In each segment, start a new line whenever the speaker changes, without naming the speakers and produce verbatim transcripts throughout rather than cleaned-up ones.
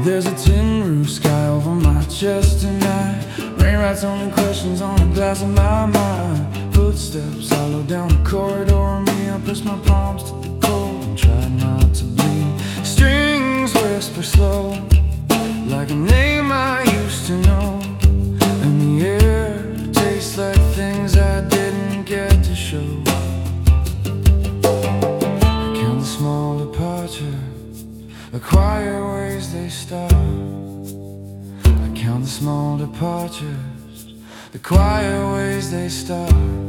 There's a tin roof sky over my chest tonight. Rain writes only questions on the glass of my mind. Footsteps hollow down the corridor. Me, I press my palms to the cold and try not to bleed. Strings whisper slow, like a name I used to know. And the air tastes like things I didn't get to show. I count the small departures, the quiet ways they start. I count the small departures, the quiet ways they start.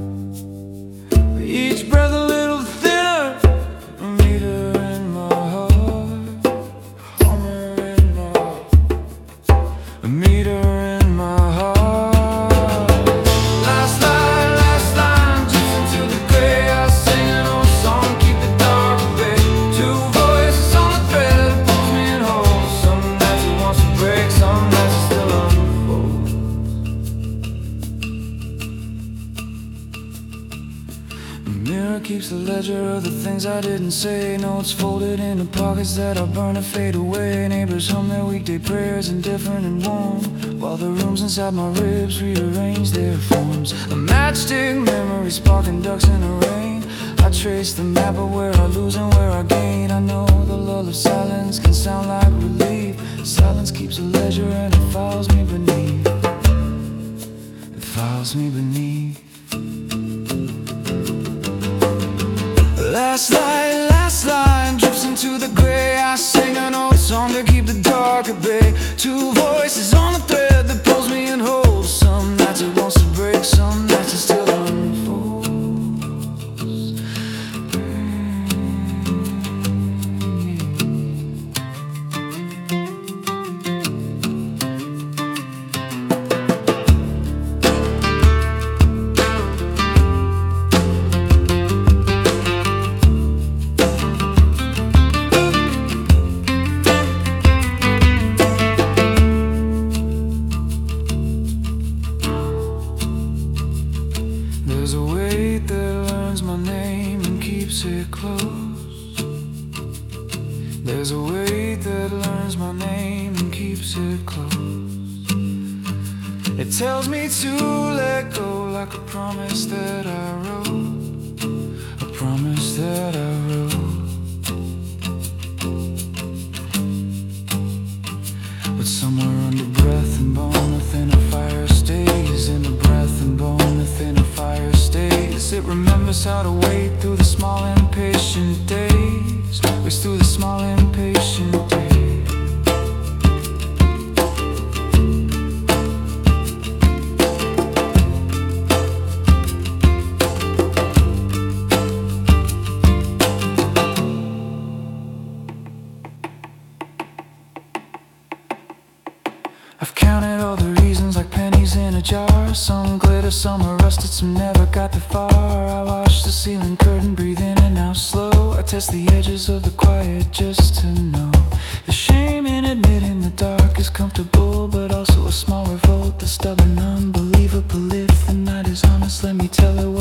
Each breath a little thinner, a meter in my heart, hummer in my heart, a meter in my heart. Last line, last line, just into the gray. I sing an old song, keep the dark at bay. Two voices on the thread that pulls me in whole. Some nights it wants to break, some nights it still unfolds. The mirror keeps a ledger of the things I didn't say. Notes folded into pockets that I'll burn and fade away. Neighbors hum their weekday prayers, indifferent and warm, while the rooms inside my ribs rearrange their forms. A matchstick memory sparking ducks in the rain. I trace the map of where I lose and where I gain. I know the lull of silence can sound like relief. Silence keeps a ledger and it files me beneath. It files me beneath. Last line, last line drips into the gray. I sing an old song to keep the dark at bay. Two voices on the thread that pulls me and holds. Some nights it wants to break, some nights it still unfolds. There's a weight that learns my name and keeps it close. There's a weight that learns my name and keeps it close. It tells me to let go, like a promise that I wrote, a promise that I wrote. But somewhere under breath and bone, a thinner fire stays. In the breath and bone, a thinner fire stays. It remembers how to wait through the small impatient days. Waits through the small impatient days. I've counted all the reasons like pennies in a jar. Some glitter, some are rusted, some never got that far. I watch the ceiling curtain, breathe in and out slow. I test the edges of the quiet just to know. The shame in admitting the dark is comfortable, but also a small revolt. The stubborn unbeliever, if the night is honest, let me tell her